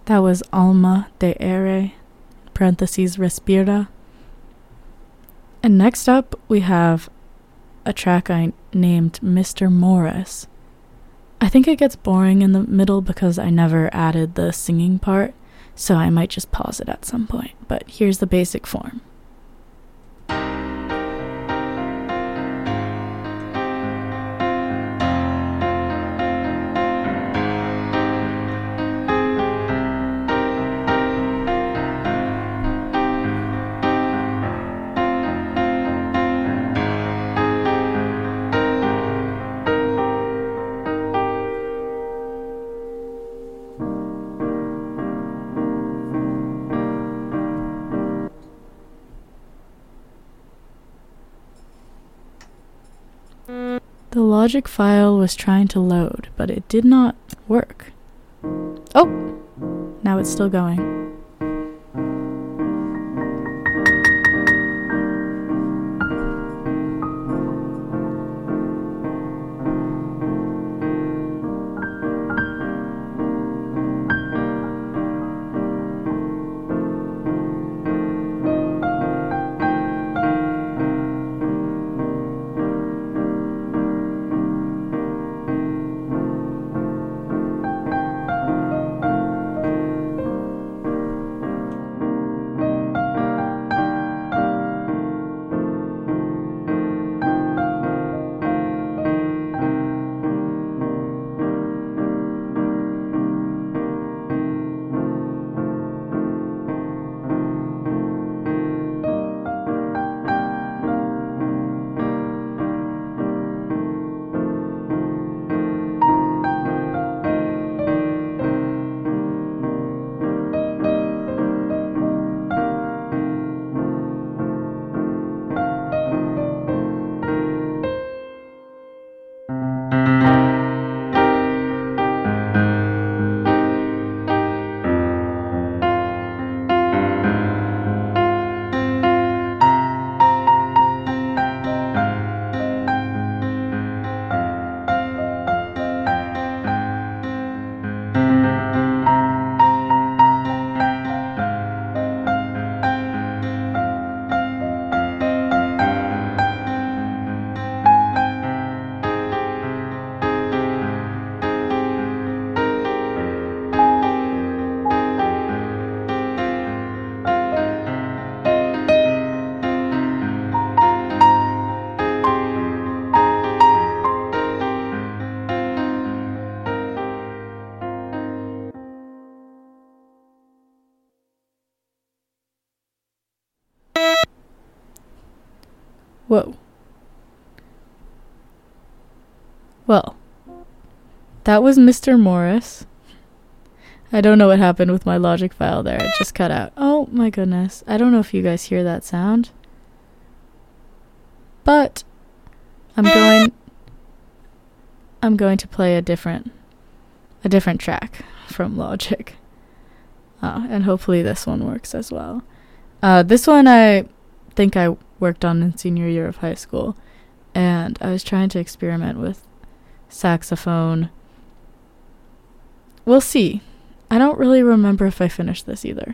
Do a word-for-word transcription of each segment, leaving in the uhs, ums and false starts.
That was Alma de Aire, parentheses Respira. And next up, we have a track I named Mister Morris. I think it gets boring in the middle because I never added the singing part, so I might just pause it at some point. But here's the basic form. The Logic file was trying to load, but it did not work. Oh! Now it's still going. Whoa. Well, that was Mister Morris. I don't know what happened with my Logic file there. It just cut out. Oh my goodness. I don't know if you guys hear that sound. But I'm going I'm going to play a different a different track from Logic. Uh, and hopefully this one works as well. Uh, this one I think I worked on in senior year of high school, and I was trying to experiment with saxophone. We'll see. I don't really remember if I finished this either.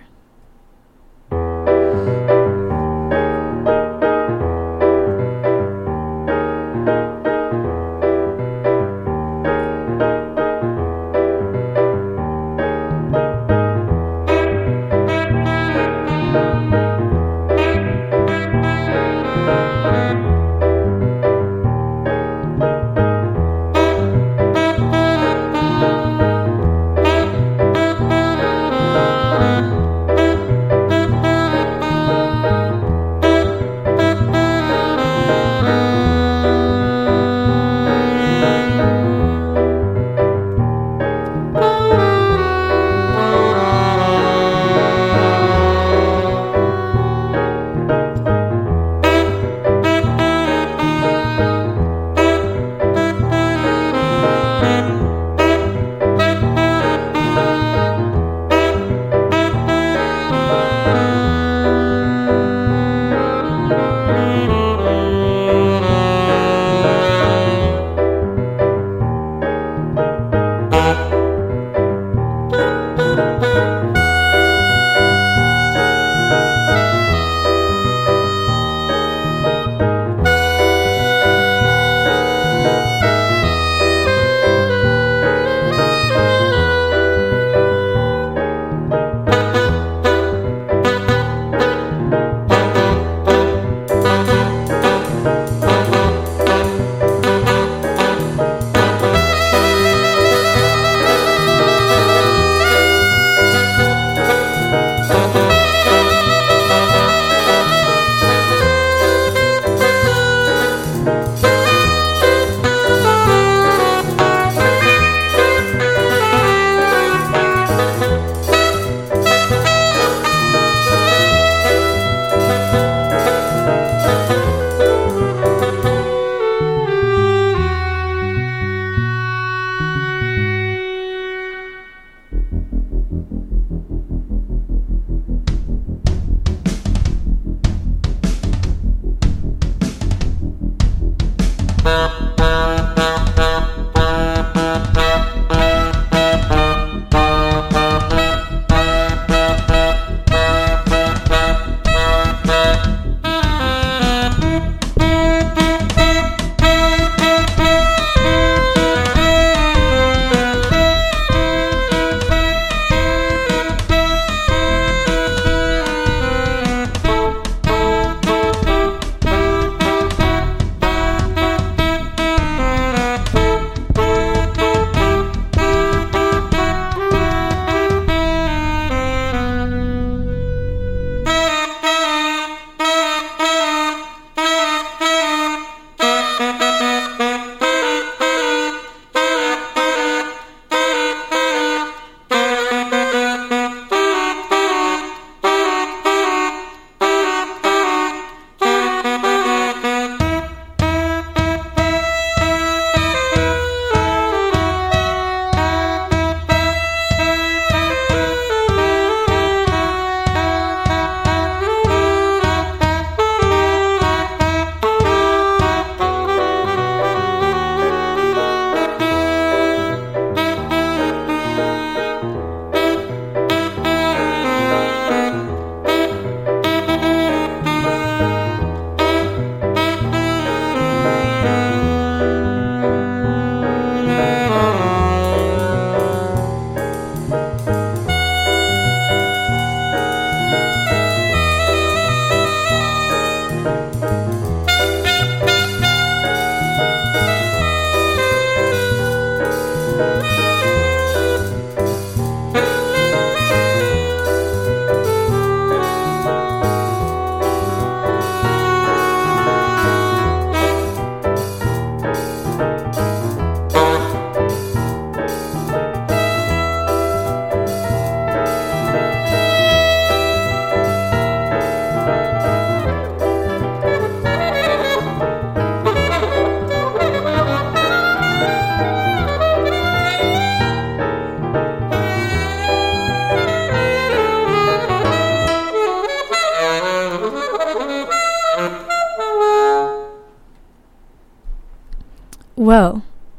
Well,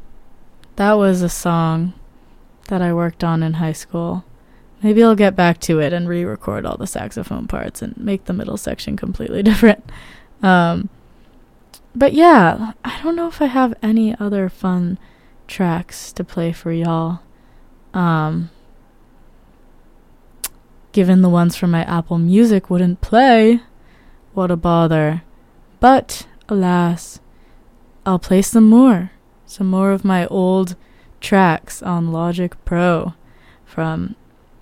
that was a song that I worked on in high school. Maybe I'll get back to it and re-record all the saxophone parts and make the middle section completely different. Um, but yeah, I don't know if I have any other fun tracks to play for y'all. Um, given the ones from my Apple Music wouldn't play, what a bother. But, alas, I'll play some more. Some more of my old tracks on Logic Pro from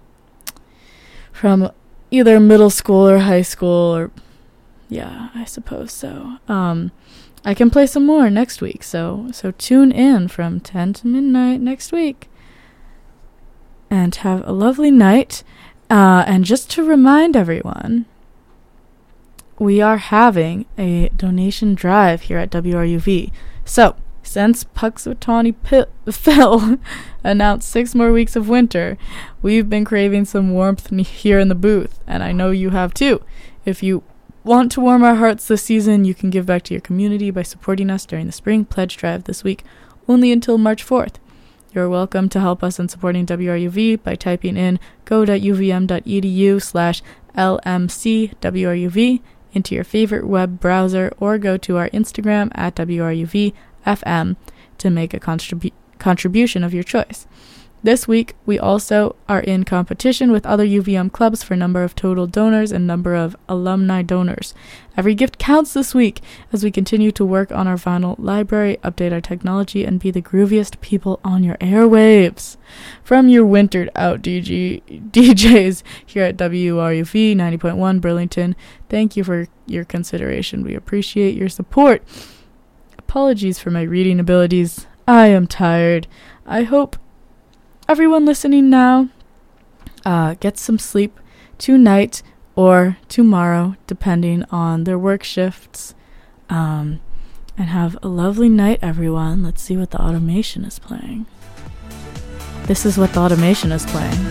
from either middle school or high school, or yeah, I suppose so. Um, I can play some more next week, so so tune in from ten to midnight next week. And have a lovely night. Uh, and just to remind everyone, we are having a donation drive here at W R U V. So, since Punxsutawney P- Phil announced six more weeks of winter, we've been craving some warmth here in the booth, and I know you have too. If you want to warm our hearts this season, you can give back to your community by supporting us during the Spring Pledge Drive this week, only until March fourth. You're welcome to help us in supporting W R U V by typing in go.uvm.edu slash lmcwruv into your favorite web browser, or go to our Instagram at W R U V F M to make a contribu- contribution of your choice. This week, we also are in competition with other U V M clubs for number of total donors and number of alumni donors. Every gift counts this week as we continue to work on our vinyl library, update our technology, and be the grooviest people on your airwaves. From your wintered out D J, D Js here at W R U V ninety point one Burlington, thank you for your consideration. We appreciate your support. Apologies for my reading abilities. I am tired. I hope everyone listening now uh, gets some sleep tonight or tomorrow, depending on their work shifts. Um, and have a lovely night, everyone. Let's see what the automation is playing. This is what the automation is playing.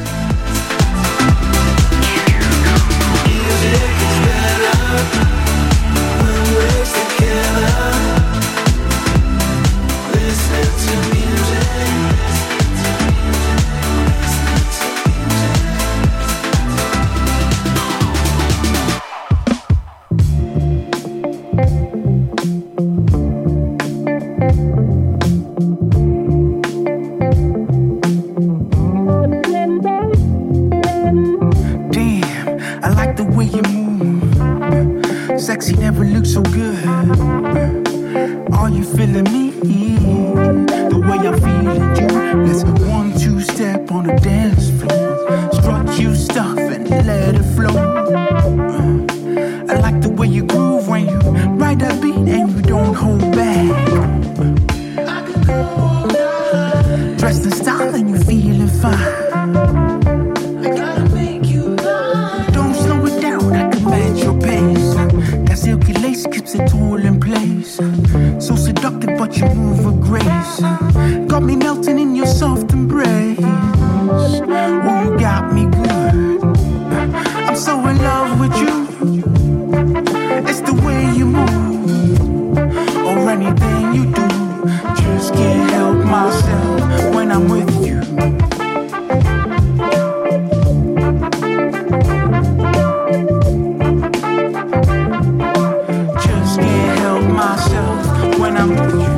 Music is better when we're together. feeling me, the way I'm feeling you. Let's one, two step on the dance floor. Strut you stuff and let it flow. I like the way you groove when you ride that beat and you don't hold back. Dressed in style and you feeling fine. I gotta make you mine. Don't slow it down, I can match your pace. That silky lace keeps it all in place. So seductive but you move with grace. Got me melting in your soft embrace. Oh, you got me good. I'm so in love with you. It's the way you move, or anything you do. Just can't help myself when I'm with you. Just can't help myself when I'm with you.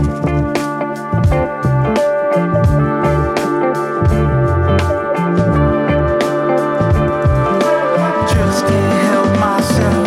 Just can't help myself.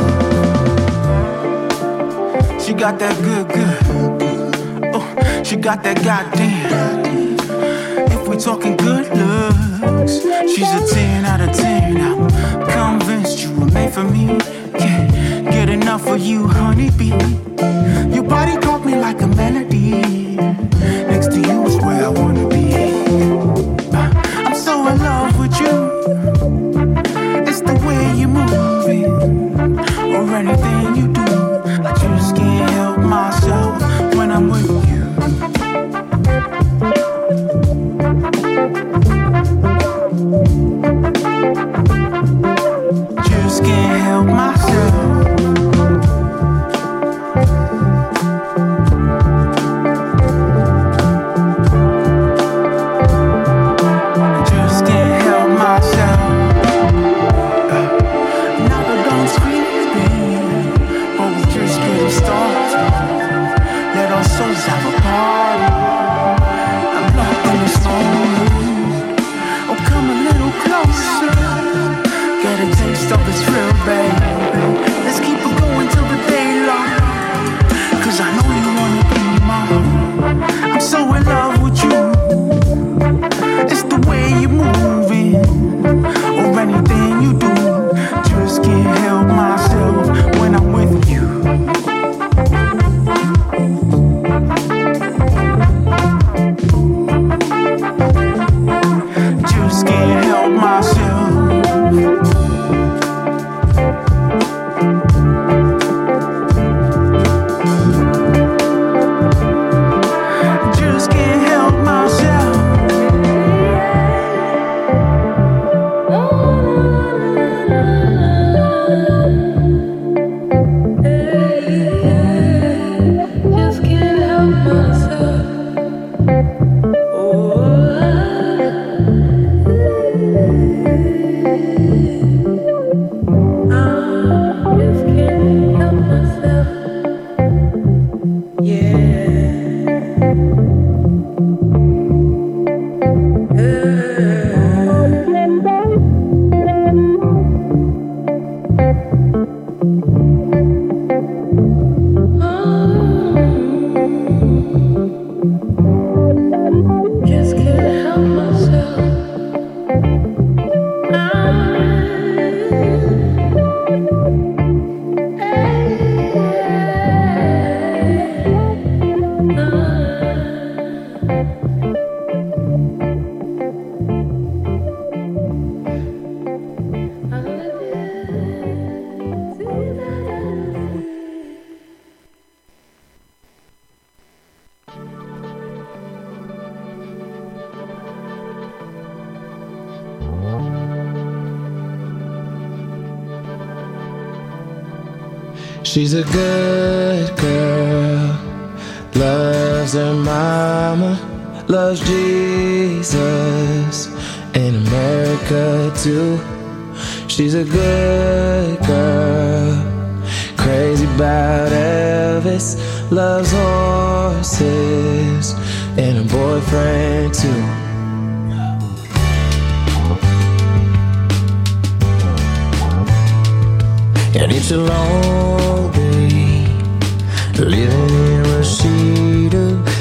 She got that good, good. Oh, she got that goddamn. If we talking good looks, she's a ten out of ten. I'm convinced you were made for me. Can't get enough of you, honeybee. Your body caught me like a melody. Next to you is where I wanna be. I'm so in love with you. It's the way you move it, or anything you do. I just can't help myself when I'm with you. Just can't help myself. Just can't help myself. Now the don't scream, babe, but we just getting started. Let our souls have a party. I'm locked in this moment. Oh, come a little closer. Get a taste of this thrill, baby. Let's keep it going till the daylight. Cause I know you wanna be mine. I'm so in love with you. It's the way you move it, or anything you do. Just can't help myself when I'm with you. Just can't help myself. Just can't help myself. Just can't help myself. She's a good girl, loves her mama, loves Jesus, and America too. She's a good girl, crazy about Elvis, loves horses, and a boyfriend too. And it's a long day living in Reseda,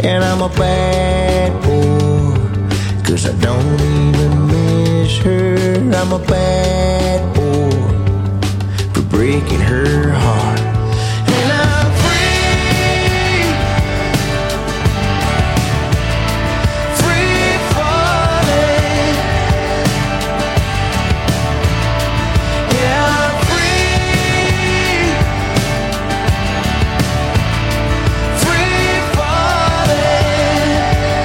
And I'm a bad boy, 'cause I don't even miss her. I'm a bad boy for breaking her heart. And I'm free, free falling. Yeah, I'm free, free falling.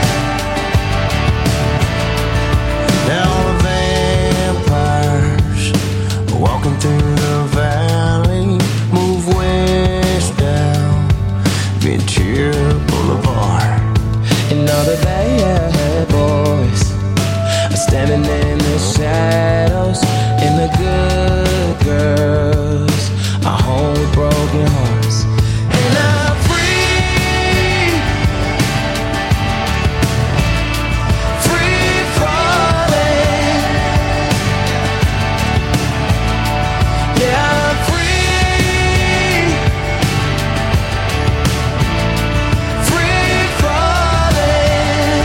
Now the vampires walking through the valley move west down Ventura Boulevard. And all the bad boys are standing in the shadows, and the good girls are home with broken hearts. And I'm free, free falling. Yeah, I'm free, free falling.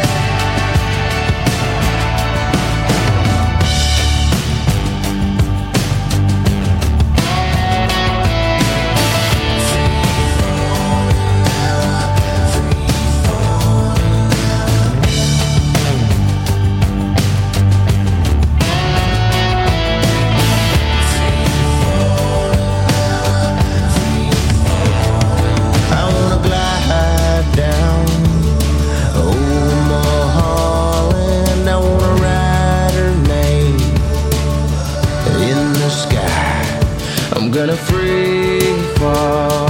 I wanna glide down over Mulholland. I wanna write her name in the sky. I'm gonna free fall.